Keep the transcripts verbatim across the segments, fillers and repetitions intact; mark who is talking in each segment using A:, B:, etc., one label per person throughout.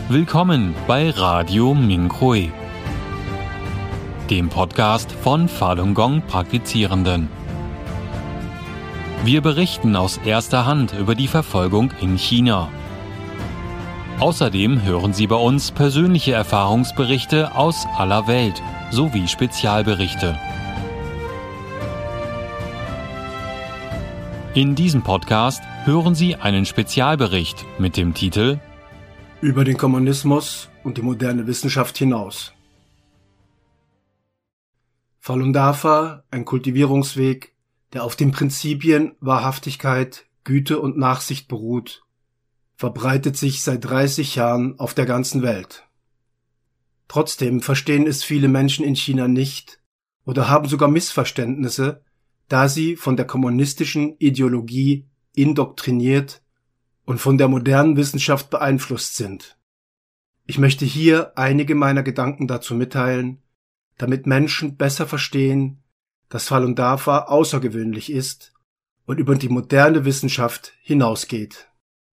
A: Willkommen bei Radio Mingrui, dem Podcast von Falun Gong Praktizierenden. Wir berichten aus erster Hand über die Verfolgung in China. Außerdem hören Sie bei uns persönliche Erfahrungsberichte aus aller Welt sowie Spezialberichte. In diesem Podcast hören Sie einen Spezialbericht mit dem Titel
B: Über den Kommunismus und die moderne Wissenschaft hinaus. Falun Dafa, ein Kultivierungsweg, der auf den Prinzipien Wahrhaftigkeit, Güte und Nachsicht beruht, verbreitet sich seit dreißig Jahren auf der ganzen Welt. Trotzdem verstehen es viele Menschen in China nicht oder haben sogar Missverständnisse, da sie von der kommunistischen Ideologie indoktriniert und von der modernen Wissenschaft beeinflusst sind. Ich möchte hier einige meiner Gedanken dazu mitteilen, damit Menschen besser verstehen, dass Falun Dafa außergewöhnlich ist und über die moderne Wissenschaft hinausgeht.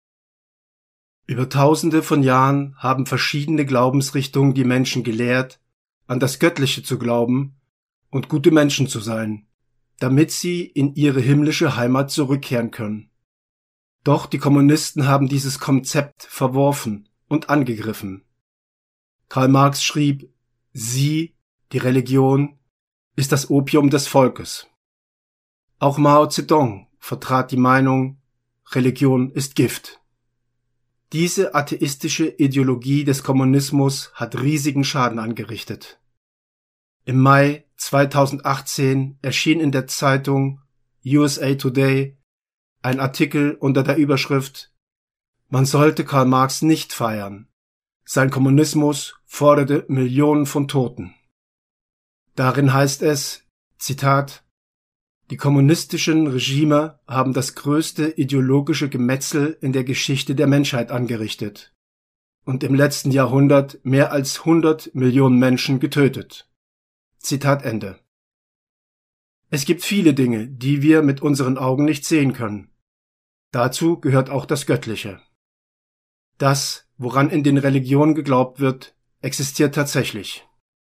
B: Über Tausende von Jahren haben verschiedene Glaubensrichtungen die Menschen gelehrt, an das Göttliche zu glauben und gute Menschen zu sein, damit sie in ihre himmlische Heimat zurückkehren können. Doch die Kommunisten haben dieses Konzept verworfen und angegriffen. Karl Marx schrieb, sie, die Religion, ist das Opium des Volkes. Auch Mao Zedong vertrat die Meinung, Religion ist Gift. Diese atheistische Ideologie des Kommunismus hat riesigen Schaden angerichtet. Im Mai zweitausendachtzehn erschien in der Zeitung U S A Today ein Artikel unter der Überschrift Man sollte Karl Marx nicht feiern. Sein Kommunismus forderte Millionen von Toten. Darin heißt es, Zitat, die kommunistischen Regime haben das größte ideologische Gemetzel in der Geschichte der Menschheit angerichtet und im letzten Jahrhundert mehr als hundert Millionen Menschen getötet. Zitat Ende. Es gibt viele Dinge, die wir mit unseren Augen nicht sehen können. Dazu gehört auch das Göttliche. Das, woran in den Religionen geglaubt wird, existiert tatsächlich.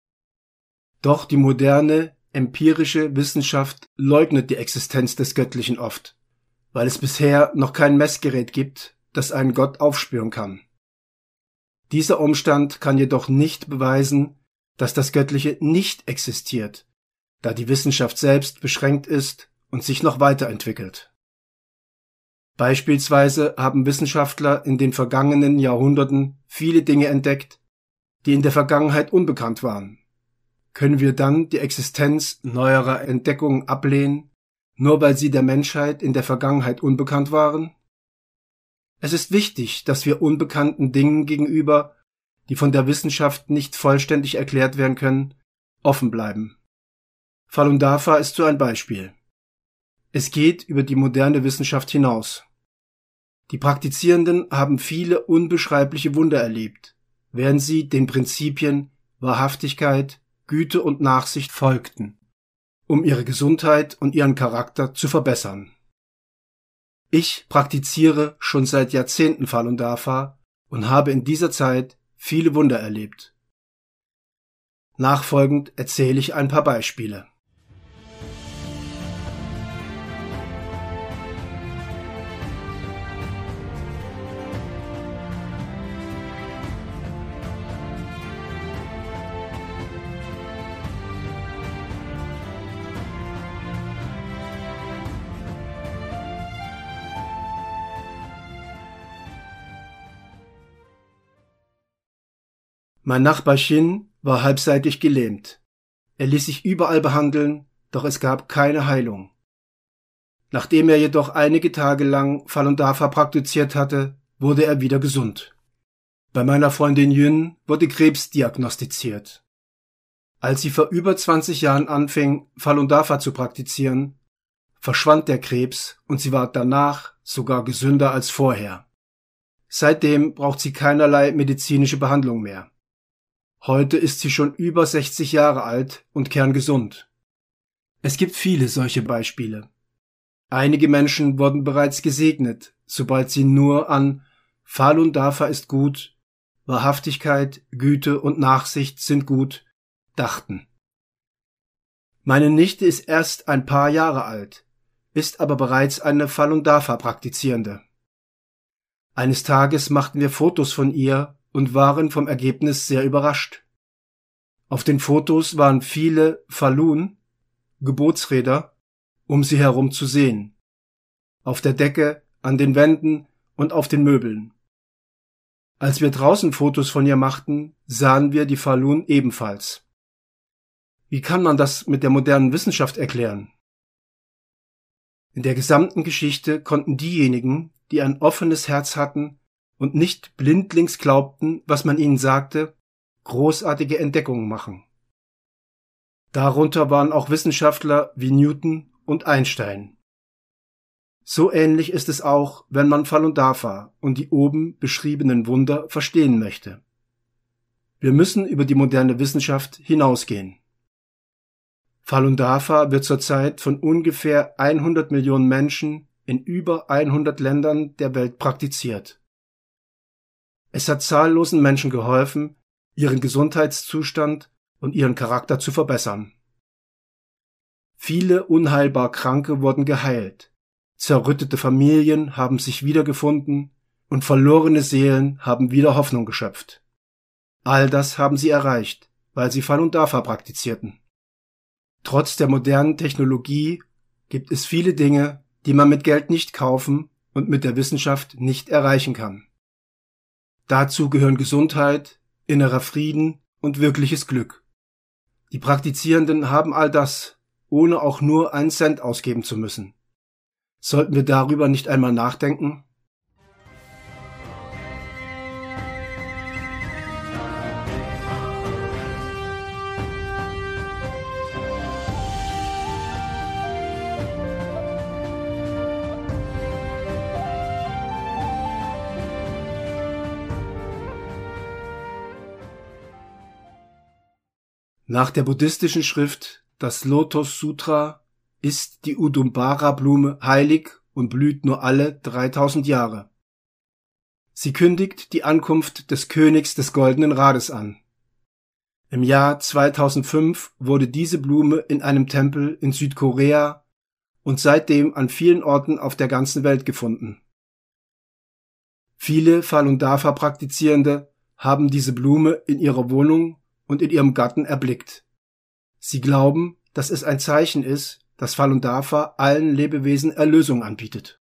B: Doch die moderne, empirische Wissenschaft leugnet die Existenz des Göttlichen oft, weil es bisher noch kein Messgerät gibt, das einen Gott aufspüren kann. Dieser Umstand kann jedoch nicht beweisen, dass das Göttliche nicht existiert, da die Wissenschaft selbst beschränkt ist und sich noch weiterentwickelt. Beispielsweise haben Wissenschaftler in den vergangenen Jahrhunderten viele Dinge entdeckt, die in der Vergangenheit unbekannt waren. Können wir dann die Existenz neuerer Entdeckungen ablehnen, nur weil sie der Menschheit in der Vergangenheit unbekannt waren? Es ist wichtig, dass wir unbekannten Dingen gegenüber, die von der Wissenschaft nicht vollständig erklärt werden können, offen bleiben. Falun Dafa ist so ein Beispiel. Es geht über die moderne Wissenschaft hinaus. Die Praktizierenden haben viele unbeschreibliche Wunder erlebt, während sie den Prinzipien Wahrhaftigkeit, Güte und Nachsicht folgten, um ihre Gesundheit und ihren Charakter zu verbessern. Ich praktiziere schon seit Jahrzehnten Falun Dafa und habe in dieser Zeit viele Wunder erlebt. Nachfolgend erzähle ich ein paar Beispiele. Mein Nachbar Shin war halbseitig gelähmt. Er ließ sich überall behandeln, doch es gab keine Heilung. Nachdem er jedoch einige Tage lang Falun Dafa praktiziert hatte, wurde er wieder gesund. Bei meiner Freundin Yun wurde Krebs diagnostiziert. Als sie vor über zwanzig Jahren anfing, Falun Dafa zu praktizieren, verschwand der Krebs und sie war danach sogar gesünder als vorher. Seitdem braucht sie keinerlei medizinische Behandlung mehr. Heute ist sie schon über sechzig Jahre alt und kerngesund. Es gibt viele solche Beispiele. Einige Menschen wurden bereits gesegnet, sobald sie nur an Falun Dafa ist gut Wahrhaftigkeit, Güte und Nachsicht sind gut, dachten. Meine Nichte ist erst ein paar Jahre alt, ist aber bereits eine Falun Dafa-Praktizierende. Eines Tages machten wir Fotos von ihr und waren vom Ergebnis sehr überrascht. Auf den Fotos waren viele Falun, Gebotsräder, um sie herum zu sehen. Auf der Decke, an den Wänden und auf den Möbeln. Als wir draußen Fotos von ihr machten, sahen wir die Falun ebenfalls. Wie kann man das mit der modernen Wissenschaft erklären? In der gesamten Geschichte konnten diejenigen, die ein offenes Herz hatten und nicht blindlings glaubten, was man ihnen sagte, großartige Entdeckungen machen. Darunter waren auch Wissenschaftler wie Newton und Einstein. So ähnlich ist es auch, wenn man Falun Dafa und die oben beschriebenen Wunder verstehen möchte. Wir müssen über die moderne Wissenschaft hinausgehen. Falun Dafa wird zurzeit von ungefähr hundert Millionen Menschen in über hundert Ländern der Welt praktiziert. Es hat zahllosen Menschen geholfen, ihren Gesundheitszustand und ihren Charakter zu verbessern. Viele unheilbar Kranke wurden geheilt. Zerrüttete Familien haben sich wiedergefunden und verlorene Seelen haben wieder Hoffnung geschöpft. All das haben sie erreicht, weil sie Falun Dafa praktizierten. Trotz der modernen Technologie gibt es viele Dinge, die man mit Geld nicht kaufen und mit der Wissenschaft nicht erreichen kann. Dazu gehören Gesundheit, innerer Frieden und wirkliches Glück. Die Praktizierenden haben all das, ohne auch nur einen Cent ausgeben zu müssen. Sollten wir darüber nicht einmal nachdenken? Nach der buddhistischen Schrift, das Lotus Sutra, ist die Udumbara-Blume heilig und blüht nur alle dreitausend Jahre. Sie kündigt die Ankunft des Königs des Goldenen Rades an. Im Jahr zweitausendfünf wurde diese Blume in einem Tempel in Südkorea und seitdem an vielen Orten auf der ganzen Welt gefunden. Viele Falun Dafa-Praktizierende haben diese Blume in ihrer Wohnung und in ihrem Garten erblickt. Sie glauben, dass es ein Zeichen ist, dass Falun Dafa allen Lebewesen Erlösung anbietet.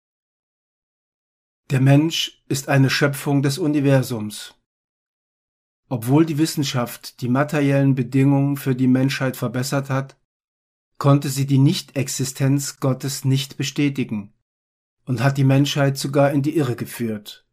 B: Der Mensch ist eine Schöpfung des Universums. Obwohl die Wissenschaft die materiellen Bedingungen für die Menschheit verbessert hat, konnte sie die Nichtexistenz Gottes nicht bestätigen und hat die Menschheit sogar in die Irre geführt.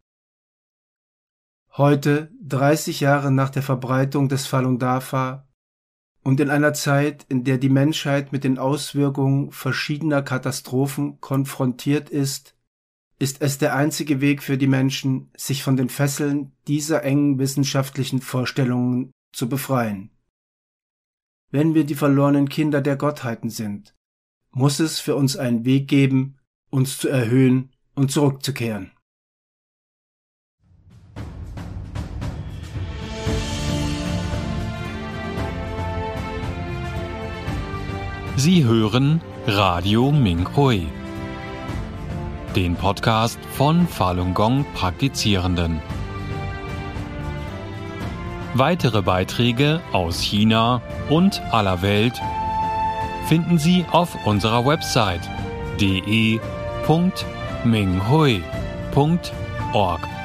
B: Heute, dreißig Jahre nach der Verbreitung des Falun Dafa und in einer Zeit, in der die Menschheit mit den Auswirkungen verschiedener Katastrophen konfrontiert ist, ist es der einzige Weg für die Menschen, sich von den Fesseln dieser engen wissenschaftlichen Vorstellungen zu befreien. Wenn wir die verlorenen Kinder der Gottheiten sind, muss es für uns einen Weg geben, uns zu erhöhen und zurückzukehren.
A: Sie hören Radio Minhui, den Podcast von Falun Gong Praktizierenden. Weitere Beiträge aus China und aller Welt finden Sie auf unserer Website d e punkt minhui punkt org.